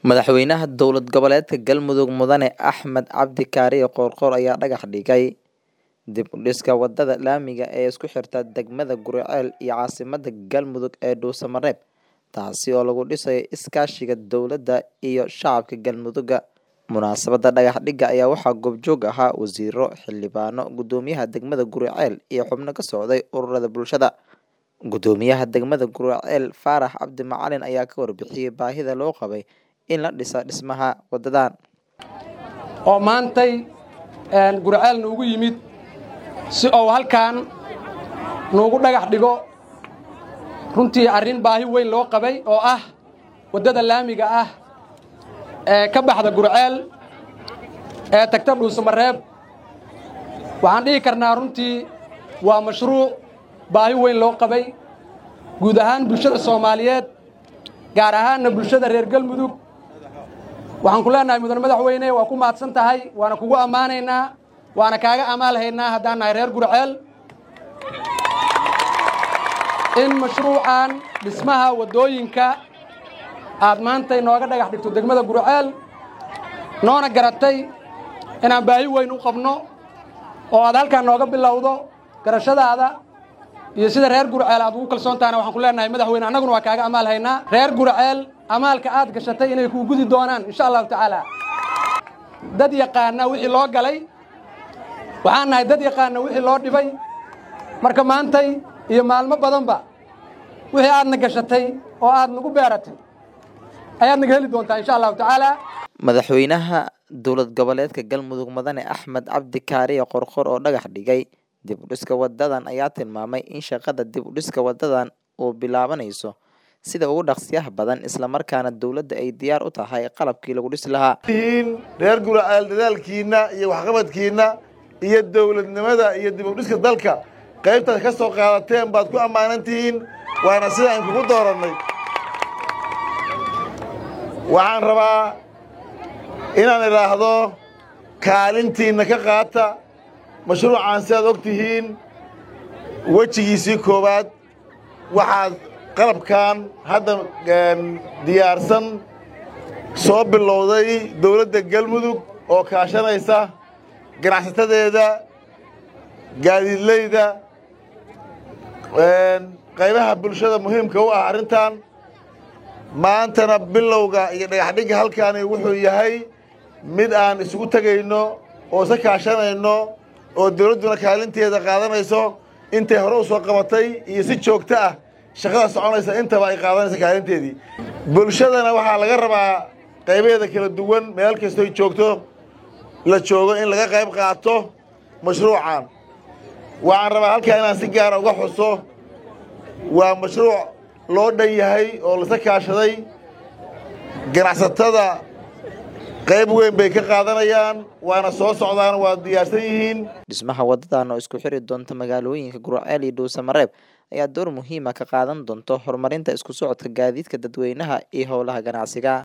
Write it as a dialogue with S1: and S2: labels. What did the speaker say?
S1: Madaxweynaha dowlad goboleedka Galmudug Mudane Axmed Cabdi Kaariyo Qoorqoor ayaa dhagax dhigay dib u dhiska wadada laamiga ee isku xirta degmada Guriceel iyo caasimadda Galmudug ee Dhuusamareeb, taasi oo lagu dhisayo iskaashiga dowladda iyo shacabka Galmudug. Munaasabadda dhagax dhigga ayaa waxaa goobjoog ahaa wasiiro, xildhibaano, gudoomiyaha degmada Guriceel iyo xubno ka socday ururada bulshada. Gudoomiyaha degmada Guriceel Faarax Cabdi Macalin ayaa ka warbixiyay baahida loo qabay in la dhiso dhismaha wadadan
S2: oo maantay Guriceel noogu yimid si oo halkaan noogu dhagax dhigo runtii arrin baahi weyn loo qabay oo ah wadada laamiga ah ee ka baxda Guriceel ee tagta Dhuusamareeb. waxaan dhihi karnaa runtii waa mashruuc baahi weyn loo qabay guud ahaan bulshada Soomaaliyeed, gaar ahaan bulshada reer Galmudug. waxaan ku leenahay mudane madaxweyne, waa ku mahadsan tahay, waana kugu ammaanaynaa, waana kaaga amaalhaynaa haddaan nahay reer Guriceel in mashruucan dhismaha wadooyinka aad maanta inooga dhagax dhigto degmada Guriceel, noona garatay inaan baahi weyn u qabno oo aad halkaan nooga bilowdo garashadaada iyo sida reer Guriceel aad ugu kalsoon tahay. waxaan ku leenahay madaxweyne, annaguna waa kaaga amaalhaynaa. reer Guriceel amaalka aad gashatay inay ku gudi doonaan insha Allah taala. dad yaqaana wixii loo galay, waxaan nahay dad yaqaana wixii loo dhibay, marka maantay iyo maalmo badanba wixii aadna gashatay oo aad nagu beeratay ayaad naga heli doontaa insha Allah taala.
S1: Madaxweynaha dowlad goboleedka Galmudug Mudane Axmed Cabdi Kaariyo Qoorqoor oo dhagax dhigay dib u dhiska wadadan ayaa tilmaamay in shaqada dib u dhiska wadadan uu bilaabanayso sida ugu dhaqsiyaha badan, isla markaana dowladda ay diyaar u tahay qalabkii lagu dhisi lahaa.
S3: reer Guriceel dadaalkiina iyo waxqabadkiina iyo dowladnimada iyo dib u dhiska dalka qaybtaad ka soo qaadateen baad ku ammaanantihiin, waana sida aan kugu dooranay. waxaan rabaa inaan idhaahdo kaalintiina ka qaata mashruucan. si aad og tihiin wejigiisii koowaad waxaad qalabkan hadda diyaarsan soo bilowday dowladda Galmudug oo kaashanaysa ganacsatadeeda, gaadiidleyda, qaybaha bulshada muhiimka u ah arrintan. maantana bilowga iyo dhagaxdhigga halkaani wuxuu yahay mid aan isugu tegayno oo isa kaashanayno oo dowladduna kaalinteeda qaadanayso intay hore u soo qabatay iyo si joogto ah shaqada soconaysa intaba ay qaadanaysa kaalinteedii. bulshadana waxaa laga rabaa qaybaheeda kala duwan meel kastoo joogto la joogo in laga qayb qaato mashruucan. waxaan rabaa halkaa inaan si gaara uga xuso, waa mashruuc loo dhan yahay oo lasa kaashaday. ganacsatada qayb weyn bay ka qaadanayaan, waana soo socdaan, waa diyaarsan yihiin.
S1: Dhismaha wadadan oo isku xiri doonta magaalooyinka Guriceel iyo Dhuusamareeb ayaa door muhiim ah ka qaadan doonta horumarinta isku socodka gaadiidka dadweynaha iyo howlaha ganacsiga.